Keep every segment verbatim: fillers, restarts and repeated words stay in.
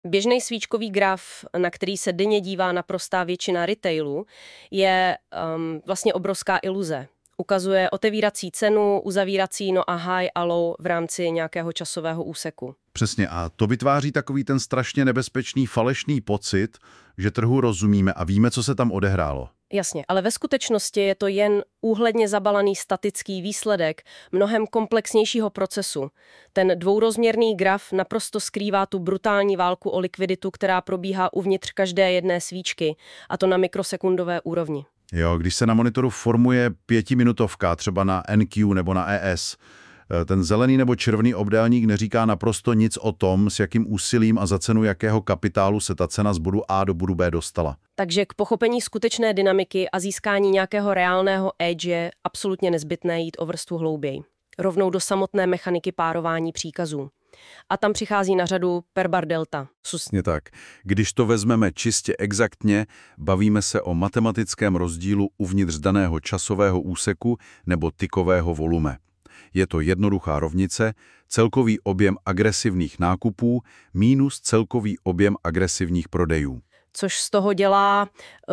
Běžný svíčkový graf, na který se denně dívá naprostá většina retailu, je um, vlastně obrovská iluze. Ukazuje otevírací cenu, uzavírací no a high a low v rámci nějakého časového úseku. Přesně, a to vytváří takový ten strašně nebezpečný falešný pocit, že trhu rozumíme a víme, co se tam odehrálo. Jasně, ale ve skutečnosti je to jen úhledně zabalaný statický výsledek mnohem komplexnějšího procesu. Ten dvourozměrný graf naprosto skrývá tu brutální válku o likviditu, která probíhá uvnitř každé jedné svíčky, a to na mikrosekundové úrovni. Jo, když se na monitoru formuje pětiminutovka, třeba na N Q nebo na E S, ten zelený nebo červený obdélník neříká naprosto nic o tom, s jakým úsilím a za cenu jakého kapitálu se ta cena z bodu A do bodu B dostala. Takže k pochopení skutečné dynamiky a získání nějakého reálného edge je absolutně nezbytné jít o vrstvu hlouběji. Rovnou do samotné mechaniky párování příkazů. A tam přichází na řadu per-bar delta. Přesně tak. Když to vezmeme čistě exaktně, bavíme se o matematickém rozdílu uvnitř daného časového úseku nebo tikového volume. Je to jednoduchá rovnice, celkový objem agresivních nákupů minus celkový objem agresivních prodejů. Což z toho dělá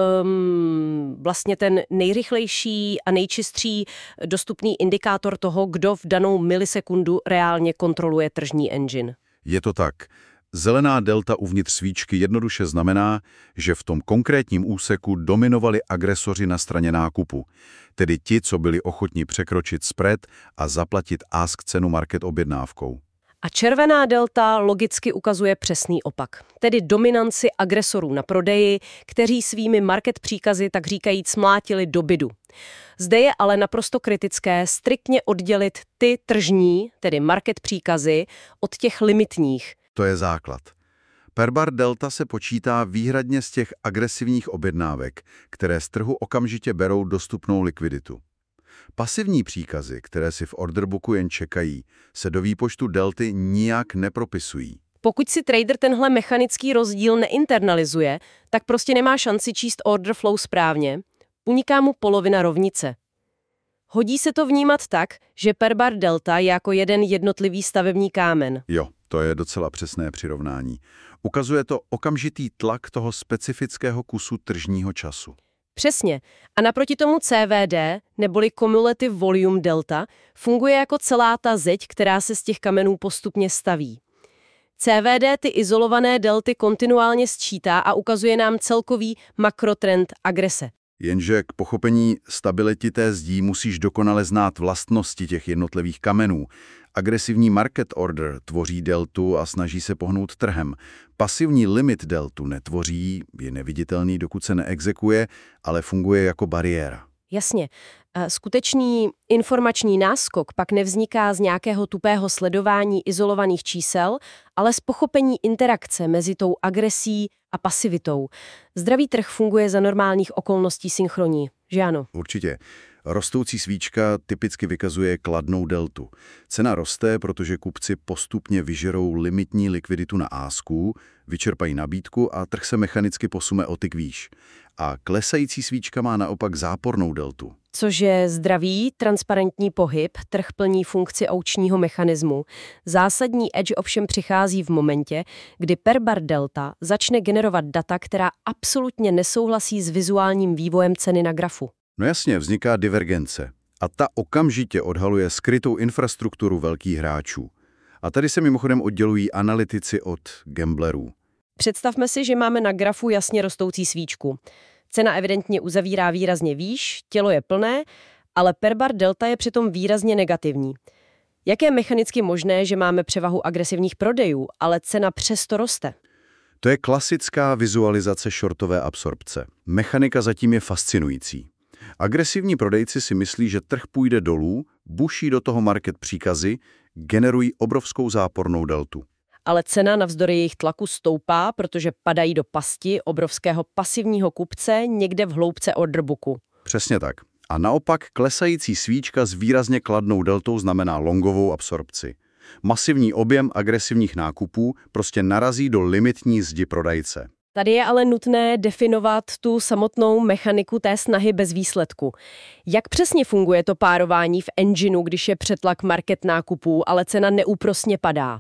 um, vlastně ten nejrychlejší a nejčistší dostupný indikátor toho, kdo v danou milisekundu reálně kontroluje tržní engine. Je to tak. Zelená delta uvnitř svíčky jednoduše znamená, že v tom konkrétním úseku dominovali agresoři na straně nákupu, tedy ti, co byli ochotní překročit spread a zaplatit ask cenu market objednávkou. A červená delta logicky ukazuje přesný opak, tedy dominanci agresorů na prodeji, kteří svými market příkazy tak říkajíc mlátili do bidu. Zde je ale naprosto kritické striktně oddělit ty tržní, tedy market příkazy, od těch limitních. To je základ. Per-bar delta se počítá výhradně z těch agresivních objednávek, které z trhu okamžitě berou dostupnou likviditu. Pasivní příkazy, které si v orderbooku jen čekají, se do výpočtu delty nijak nepropisují. Pokud si trader tenhle mechanický rozdíl neinternalizuje, tak prostě nemá šanci číst order flow správně, uniká mu polovina rovnice. Hodí se to vnímat tak, že per-bar delta je jako jeden jednotlivý stavební kámen. Jo, to je docela přesné přirovnání. Ukazuje to okamžitý tlak toho specifického kusu tržního času. Přesně. A naproti tomu C V D, neboli Cumulative Volume Delta, funguje jako celá ta zeď, která se z těch kamenů postupně staví. C V D ty izolované delty kontinuálně sčítá a ukazuje nám celkový makrotrend agrese. Jenže k pochopení stability té zdí musíš dokonale znát vlastnosti těch jednotlivých kamenů. Agresivní market order tvoří deltu a snaží se pohnout trhem. Pasivní limit deltu netvoří, je neviditelný, dokud se neexekuje, ale funguje jako bariéra. Jasně. Skutečný informační náskok pak nevzniká z nějakého tupého sledování izolovaných čísel, ale z pochopení interakce mezi tou agresí a pasivitou. Zdravý trh funguje za normálních okolností synchronní, že ano? Určitě. Rostoucí svíčka typicky vykazuje kladnou deltu. Cena roste, protože kupci postupně vyžerou limitní likviditu na ásku, vyčerpají nabídku a trh se mechanicky posune o tyk výš. A klesající svíčka má naopak zápornou deltu. Což je zdravý, transparentní pohyb, trh plní funkci aučního mechanismu. Zásadní edge ovšem přichází v momentě, kdy per-bar delta začne generovat data, která absolutně nesouhlasí s vizuálním vývojem ceny na grafu. No jasně, vzniká divergence. A ta okamžitě odhaluje skrytou infrastrukturu velkých hráčů. A tady se mimochodem oddělují analytici od gamblerů. Představme si, že máme na grafu jasně rostoucí svíčku. Cena evidentně uzavírá výrazně výš, tělo je plné, ale per-bar delta je přitom výrazně negativní. Jak je mechanicky možné, že máme převahu agresivních prodejů, ale cena přesto roste? To je klasická vizualizace shortové absorpce. Mechanika zatím je fascinující. Agresivní prodejci si myslí, že trh půjde dolů, buší do toho market příkazy, generují obrovskou zápornou deltu. Ale cena navzdory jejich tlaku stoupá, protože padají do pasti obrovského pasivního kupce někde v hloubce orderbooku. Přesně tak. A naopak klesající svíčka s výrazně kladnou deltou znamená longovou absorpci. Masivní objem agresivních nákupů prostě narazí do limitní zdi prodajce. Tady je ale nutné definovat tu samotnou mechaniku té snahy bez výsledku. Jak přesně funguje to párování v engineu, když je přetlak market nákupů, ale cena neúprosně padá?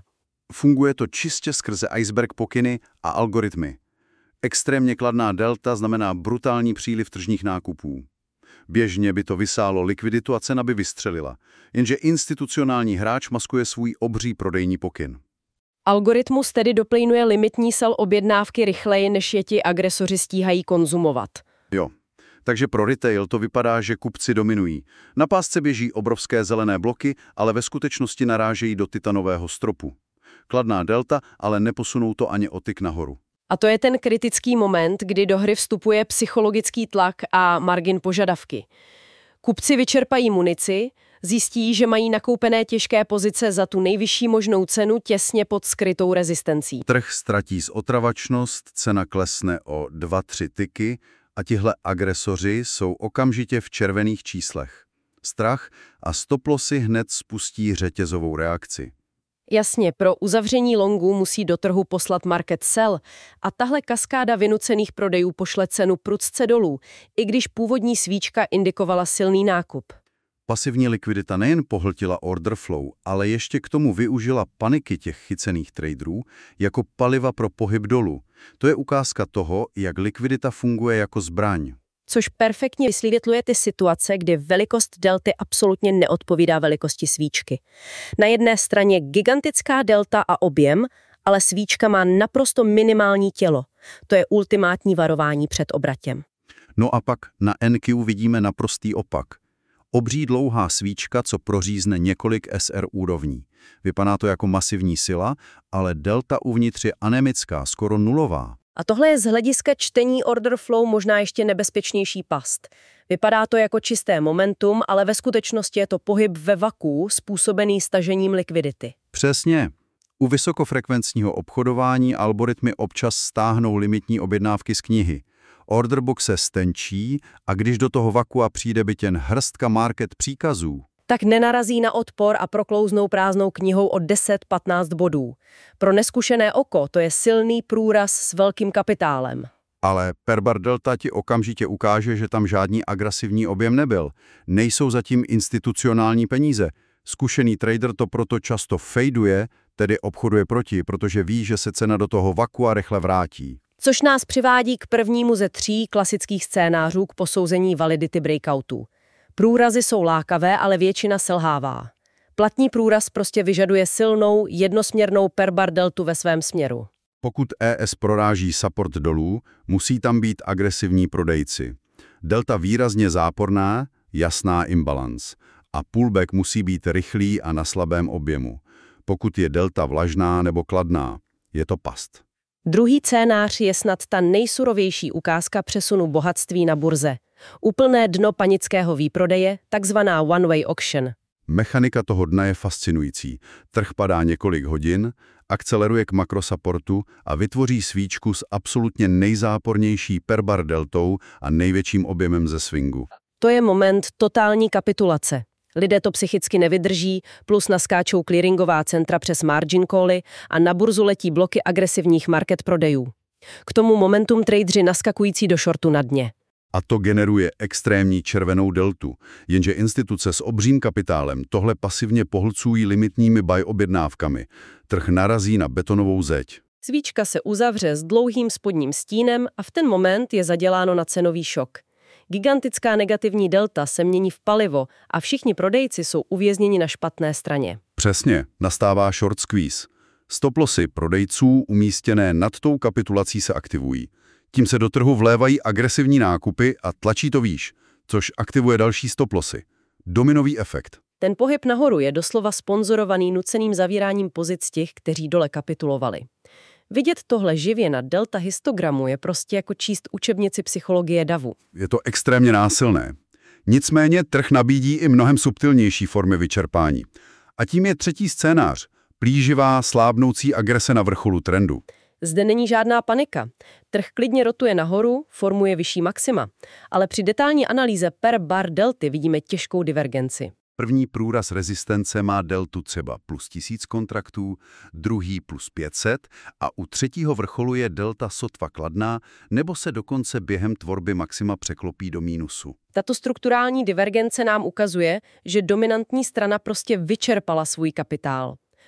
Funguje to čistě skrze iceberg pokyny a algoritmy. Extrémně kladná delta znamená brutální příliv tržních nákupů. Běžně by to vysálo likviditu a cena by vystřelila, jenže institucionální hráč maskuje svůj obří prodejní pokyn. Algoritmus tedy doplňuje limitní sell objednávky rychleji, než je ti agresoři stíhají konzumovat. Jo, takže pro retail to vypadá, že kupci dominují. Na pásce běží obrovské zelené bloky, ale ve skutečnosti narážejí do titanového stropu. Kladná delta, ale neposunou to ani o tyk nahoru. A to je ten kritický moment, kdy do hry vstupuje psychologický tlak a margin požadavky. Kupci vyčerpají munici, zjistí, že mají nakoupené těžké pozice za tu nejvyšší možnou cenu těsně pod skrytou rezistencí. Trh ztratí zotravačnost, cena klesne o dva tři tyky a tihle agresoři jsou okamžitě v červených číslech. Strach a stoplosy hned spustí řetězovou reakci. Jasně, pro uzavření longu musí do trhu poslat market sell a tahle kaskáda vynucených prodejů pošle cenu prudce dolů, i když původní svíčka indikovala silný nákup. Pasivní likvidita nejen pohltila order flow, ale ještě k tomu využila paniky těch chycených traderů jako paliva pro pohyb dolů. To je ukázka toho, jak likvidita funguje jako zbraň. Což perfektně vysvětluje ty situace, kdy velikost delty absolutně neodpovídá velikosti svíčky. Na jedné straně gigantická delta a objem, ale svíčka má naprosto minimální tělo. To je ultimátní varování před obratem. No a pak na N Q vidíme naprostý opak. Obří dlouhá svíčka, co prořízne několik S R úrovní. Vypadá to jako masivní sila, ale delta uvnitř je anemická, skoro nulová. A tohle je z hlediska čtení order flow možná ještě nebezpečnější past. Vypadá to jako čisté momentum, ale ve skutečnosti je to pohyb ve vakuu způsobený stažením likvidity. Přesně. U vysokofrekvenčního obchodování algoritmy občas stáhnou limitní objednávky z knihy. Orderbook se stenčí a když do toho vakua přijde byt jen hrstka market příkazů, tak nenarazí na odpor a proklouznou prázdnou knihou o deset patnáct bodů. Pro neskušené oko to je silný průraz s velkým kapitálem. Ale perbar delta ti okamžitě ukáže, že tam žádný agresivní objem nebyl. Nejsou zatím institucionální peníze. Zkušený trader to proto často fejduje, tedy obchoduje proti, protože ví, že se cena do toho vakua rychle vrátí. Což nás přivádí k prvnímu ze tří klasických scénářů k posouzení validity breakoutů. Průrazy jsou lákavé, ale většina selhává. Platný průraz prostě vyžaduje silnou, jednosměrnou perbar deltu ve svém směru. Pokud E S proráží support dolů, musí tam být agresivní prodejci. Delta výrazně záporná, jasná imbalance. A pullback musí být rychlý a na slabém objemu. Pokud je delta vlažná nebo kladná, je to past. Druhý scénář je snad ta nejsurovější ukázka přesunu bohatství na burze. Úplné dno panického výprodeje, takzvaná one-way auction. Mechanika toho dna je fascinující. Trh padá několik hodin, akceleruje k makrosupportu a vytvoří svíčku s absolutně nejzápornější perbar deltou a největším objemem ze swingu. To je moment totální kapitulace. Lidé to psychicky nevydrží, plus naskáčou clearingová centra přes margin cally a na burzu letí bloky agresivních market prodejů. K tomu momentum tradeři naskakující do shortu na dně. A to generuje extrémní červenou deltu, jenže instituce s obřím kapitálem tohle pasivně pohlcují limitními buy objednávkami. Trh narazí na betonovou zeď. Svíčka se uzavře s dlouhým spodním stínem a v ten moment je zaděláno na cenový šok. Gigantická negativní delta se mění v palivo a všichni prodejci jsou uvězněni na špatné straně. Přesně, nastává short squeeze. Stoplosy prodejců umístěné nad tou kapitulací se aktivují. Tím se do trhu vlévají agresivní nákupy a tlačí to výš, což aktivuje další stoplosy. Dominový efekt. Ten pohyb nahoru je doslova sponzorovaný nuceným zavíráním pozic těch, kteří dole kapitulovali. Vidět tohle živě na delta histogramu je prostě jako číst učebnici psychologie davu. Je to extrémně násilné. Nicméně trh nabídí i mnohem subtilnější formy vyčerpání. A tím je třetí scénář. Plíživá, slábnoucí agrese na vrcholu trendu. Zde není žádná panika. Trh klidně rotuje nahoru, formuje vyšší maxima. Ale při detailní analýze per bar delty vidíme těžkou divergenci. První průraz rezistence má deltu třeba plus tisíc kontraktů, druhý plus pět set a u třetího vrcholu je delta sotva kladná nebo se dokonce během tvorby maxima překlopí do mínusu. Tato strukturální divergence nám ukazuje, že dominantní strana prostě vyčerpala svůj kapitál.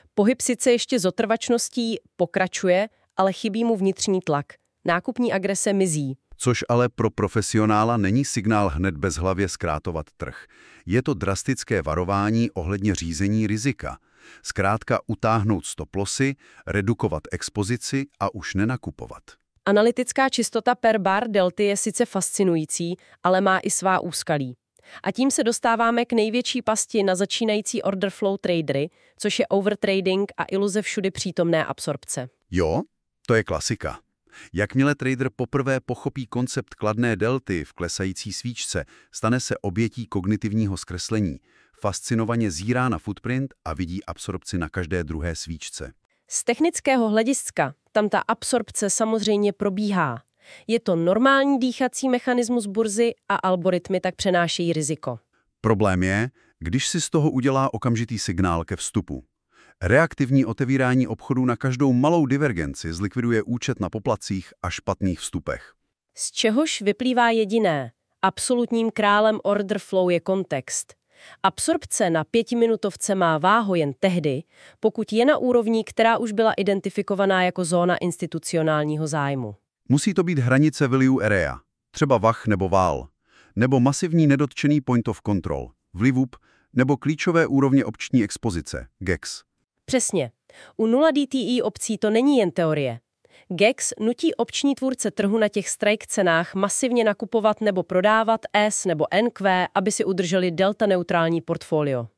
Pohyb sice ještě s otrvačností pokračuje, ale chybí mu vnitřní tlak. Nákupní agrese mizí. Což ale pro profesionála není signál hned bezhlavě zkrátovat trh. Je to drastické varování ohledně řízení rizika. Zkrátka utáhnout stop-lossy, redukovat expozici a už nenakupovat. Analytická čistota per bar delty je sice fascinující, ale má i svá úskalí. A tím se dostáváme k největší pasti na začínající order flow tradery, což je overtrading a iluze všudy přítomné absorpce. Jo, to je klasika. Jakmile trader poprvé pochopí koncept kladné delty v klesající svíčce, stane se obětí kognitivního zkreslení. Fascinovaně zírá na footprint a vidí absorpci na každé druhé svíčce. Z technického hlediska tam ta absorpce samozřejmě probíhá. Je to normální dýchací mechanismus burzy a algoritmy tak přenášejí riziko. Problém je, když si z toho udělá okamžitý signál ke vstupu. Reaktivní otevírání obchodů na každou malou divergenci zlikviduje účet na poplatcích a špatných vstupech. Z čehož vyplývá jediné. Absolutním králem order flow je kontext. Absorpce na pětiminutovce má váhu jen tehdy, pokud je na úrovni, která už byla identifikovaná jako zóna institucionálního zájmu. Musí to být hranice value area, třeba V A H nebo V A L, nebo masivní nedotčený point of control, vlivup, nebo klíčové úrovně opční expozice, G E X. Přesně. U nula D T E opcí to není jen teorie. G E X nutí opční tvůrce trhu na těch strike cenách masivně nakupovat nebo prodávat S nebo N Q, aby si udrželi delta neutrální portfolio.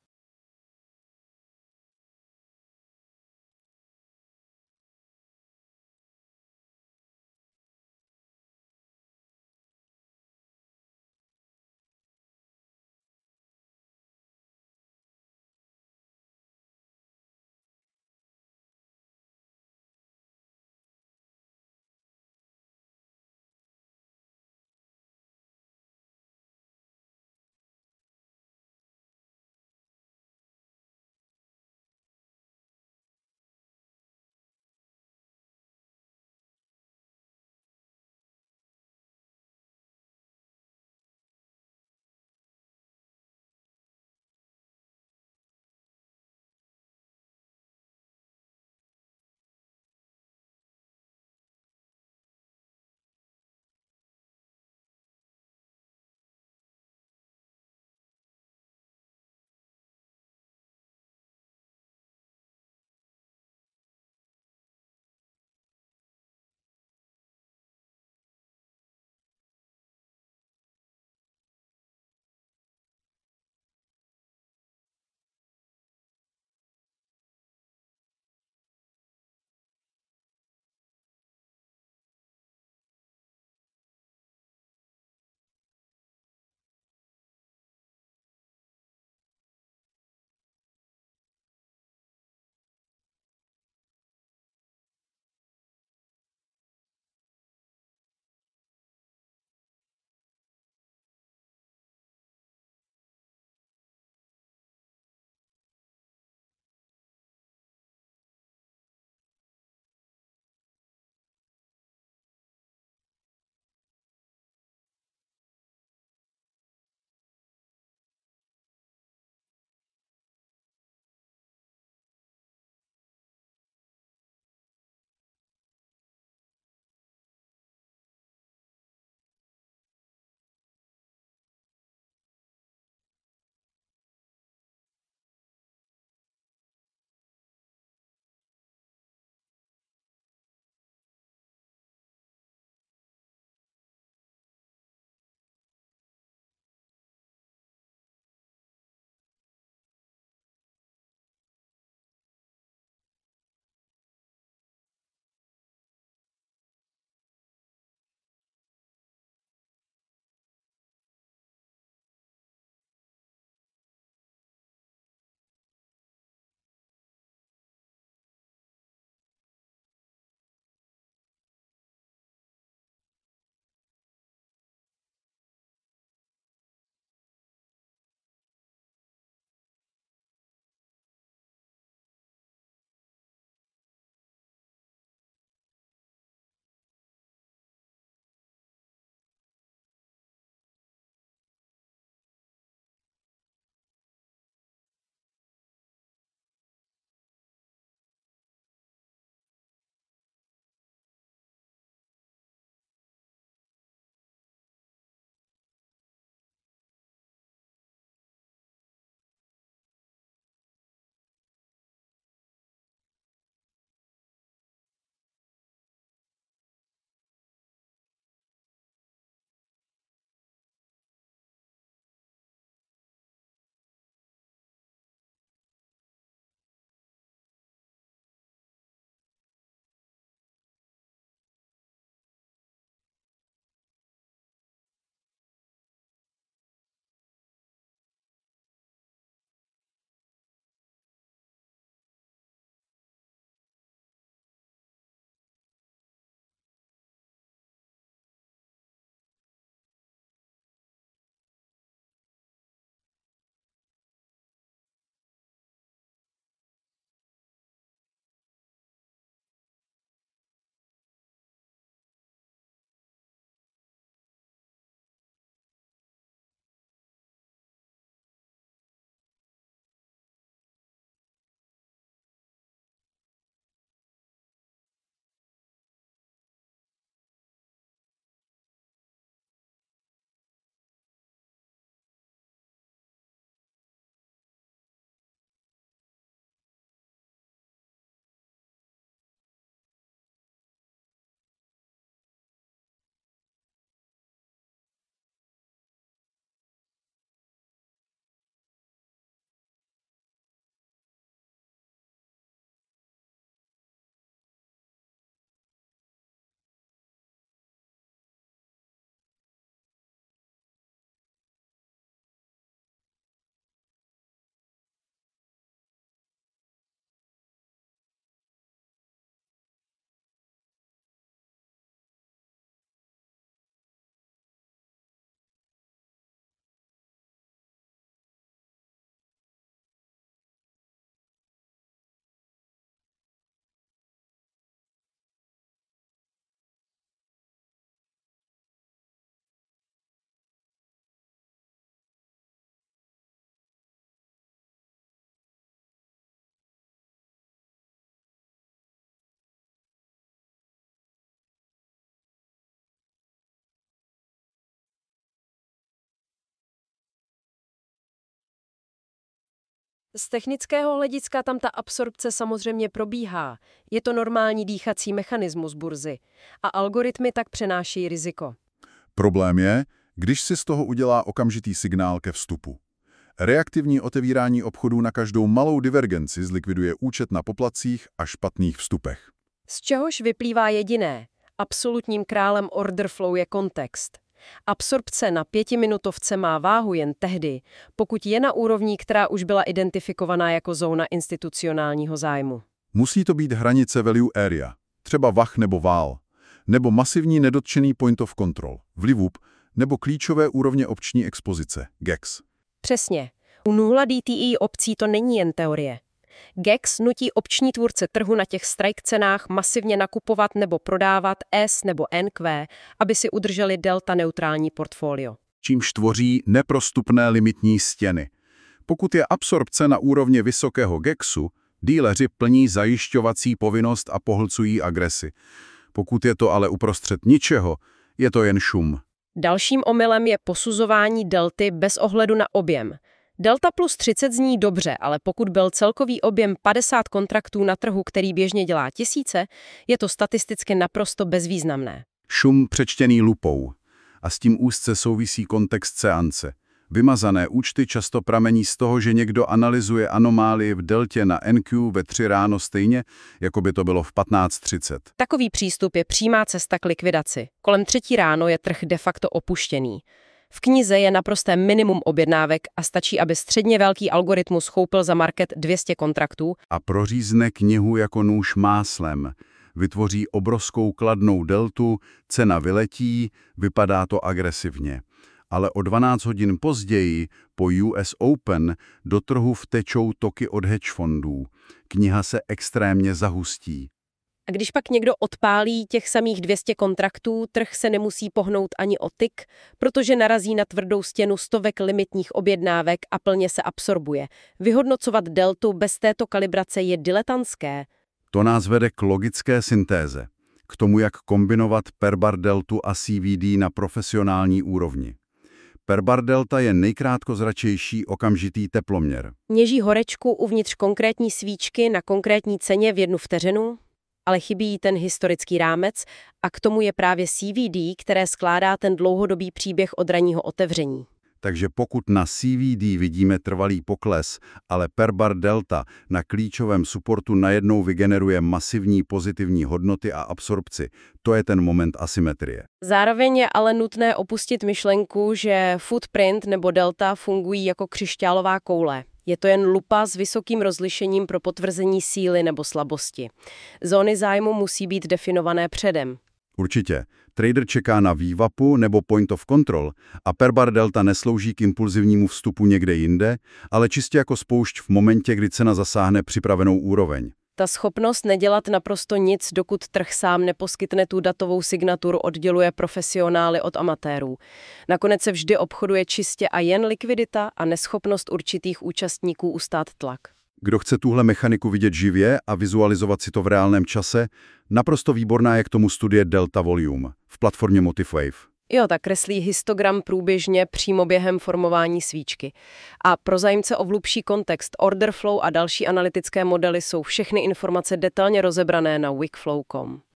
Z technického hlediska tam ta absorpce samozřejmě probíhá. Je to normální dýchací mechanismus burzy. A algoritmy tak přenáší riziko. Problém je, když si z toho udělá okamžitý signál ke vstupu. Reaktivní otevírání obchodů na každou malou divergenci zlikviduje účet na poplatcích a špatných vstupech. Z čehož vyplývá jediné. Absolutním králem order flow je kontext. Absorpce na pětiminutovce má váhu jen tehdy, pokud je na úrovni, která už byla identifikovaná jako zóna institucionálního zájmu. Musí to být hranice value area, třeba V A H nebo V A L, nebo masivní nedotčený point of control, vlivůb, nebo klíčové úrovně opční expozice, G E X. Přesně. U nula D T E opcí to není jen teorie. G E X nutí opční tvůrce trhu na těch strike cenách masivně nakupovat nebo prodávat S nebo N Q, aby si udrželi delta neutrální portfolio. Čímž tvoří neprostupné limitní stěny. Pokud je absorpce na úrovni vysokého G E Xu, díleři plní zajišťovací povinnost a pohlcují agresi. Pokud je to ale uprostřed ničeho, je to jen šum. Dalším omylem je posuzování delty bez ohledu na objem. Delta plus třicet zní dobře, ale pokud byl celkový objem padesát kontraktů na trhu, který běžně dělá tisíce, je to statisticky naprosto bezvýznamné. Šum přečtený lupou. A s tím úzce souvisí kontext seance. Vymazané účty často pramení z toho, že někdo analyzuje anomálii v deltě na N Q ve tři ráno stejně, jako by to bylo v patnáct třicet. Takový přístup je přímá cesta k likvidaci. Kolem třetí ráno je trh de facto opuštěný. V knize je naprosté minimum objednávek a stačí, aby středně velký algoritmus choupil za market dvě stě kontraktů A prořízne knihu jako nůž máslem. Vytvoří obrovskou kladnou deltu, cena vyletí, vypadá to agresivně. Ale o dvanáct hodin později, po U S Open, do trhu vtečou toky od hedge fondů. Kniha se extrémně zahustí. A když pak někdo odpálí těch samých dvě stě kontraktů, trh se nemusí pohnout ani o tyk, protože narazí na tvrdou stěnu stovek limitních objednávek a plně se absorbuje. Vyhodnocovat deltu bez této kalibrace je diletantské. To nás vede k logické syntéze, k tomu, jak kombinovat perbar deltu a C V D na profesionální úrovni. Perbar delta je nejkrátkozračejší okamžitý teploměr. Měří horečku uvnitř konkrétní svíčky na konkrétní ceně v jednu vteřinu, ale chybí jí ten historický rámec a k tomu je právě C V D, které skládá ten dlouhodobý příběh od ranního otevření. Takže pokud na C V D vidíme trvalý pokles, ale perbar delta na klíčovém supportu najednou vygeneruje masivní pozitivní hodnoty a absorpci, to je ten moment asymetrie. Zároveň je ale nutné opustit myšlenku, že footprint nebo delta fungují jako křišťálová koule. Je to jen lupa s vysokým rozlišením pro potvrzení síly nebo slabosti. Zóny zájmu musí být definované předem. Určitě. Trader čeká na V W A P nebo point of control a perbar delta neslouží k impulzivnímu vstupu někde jinde, ale čistě jako spoušť v momentě, kdy cena zasáhne připravenou úroveň. Ta schopnost nedělat naprosto nic, dokud trh sám neposkytne tu datovou signaturu, odděluje profesionály od amatérů. Nakonec se vždy obchoduje čistě a jen likvidita a neschopnost určitých účastníků ustát tlak. Kdo chce tuhle mechaniku vidět živě a vizualizovat si to v reálném čase, naprosto výborná je k tomu studie Delta Volume v platformě MotiveWave. Jo, tak kreslí histogram průběžně přímo během formování svíčky. A pro zájemce o hlubší kontext, order flow a další analytické modely jsou všechny informace detailně rozebrané na wikflow tečka com.